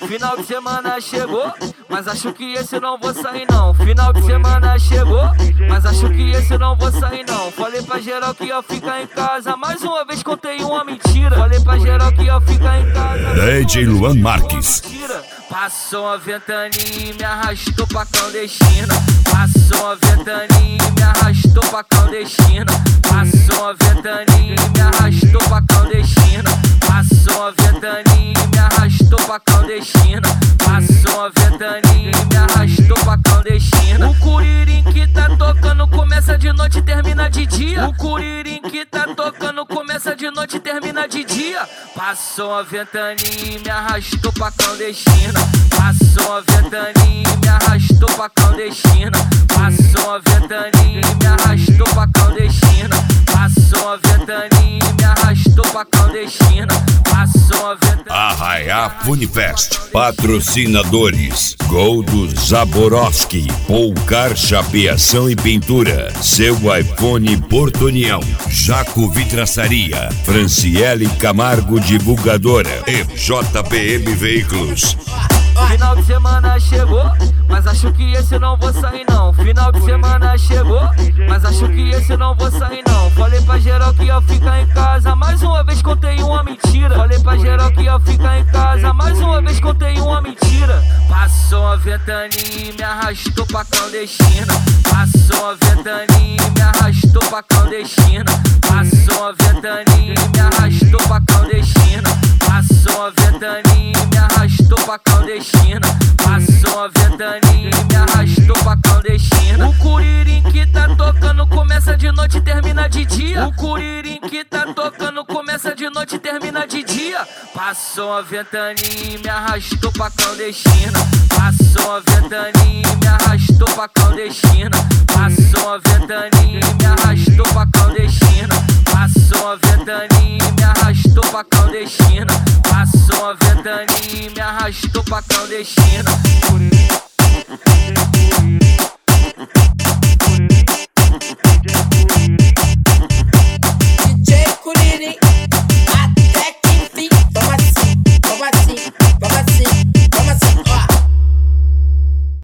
Final de semana chegou, mas acho que esse não vou sair não. Final de semana chegou, mas acho que esse não vou sair não. Falei pra geral que ia ficar em casa, mais uma vez contei uma mentira. Falei pra geral que ia ficar em casa. DJ Luan Marques. Passou a ventania e me arrastou pra clandestina. Passou a ventania e me arrastou pra clandestina. Passou a ventania e me arrastou pra clandestina. Passou a ventania e me arrastou pra clandestina. Passou a ventania e me arrastou pra clandestina. O curirim que tá tocando começa de noite e termina de dia. O curirim que tá tocando começa de noite e termina de dia. Passou a ventania e me arrastou pra clandestina. Passou a ventania e me arrastou pra clandestina. Passou a ventania e me arrastou pra clandestina. Passou a ventania e me arrastou pra clandestina. Passou a ventania. Arraiá Funifest. Patrocinadores: Goldo Zaborowski, Polcar Chapeação e Pintura, Seu iPhone Porto União, Jaco Vidraçaria, Franciele Camargo Divulgadora e JPM Veículos. Final de semana chegou, mas acho que esse não vou sair não. Final de semana chegou, mas acho que esse não vou sair não. Falei pra geral que ia ficar em casa, mais uma vez contei uma mentira. Falei pra geral que ia ficar em casa, mais uma vez contei uma mentira. Passou a ventania e me arrastou pra clandestina. Passou a ventania e me arrastou pra clandestina. Passou a ventania e me arrastou pra clandestina. Passou a ventania e me arrastou pra clandestina. Passou a ventania e me arrastou pra clandestina. O curirim que tá tocando começa de noite e termina de dia. O curirim que tá tocando começa de noite e termina de dia. Passou a ventania e me arrastou pra clandestina. Passou a ventania e me arrastou pra clandestina. Passou a ventania e me arrastou pra clandestina. Passou a ventania e me arrastou pra clandestina. Passou a ventania e me arrastou pra clandestina.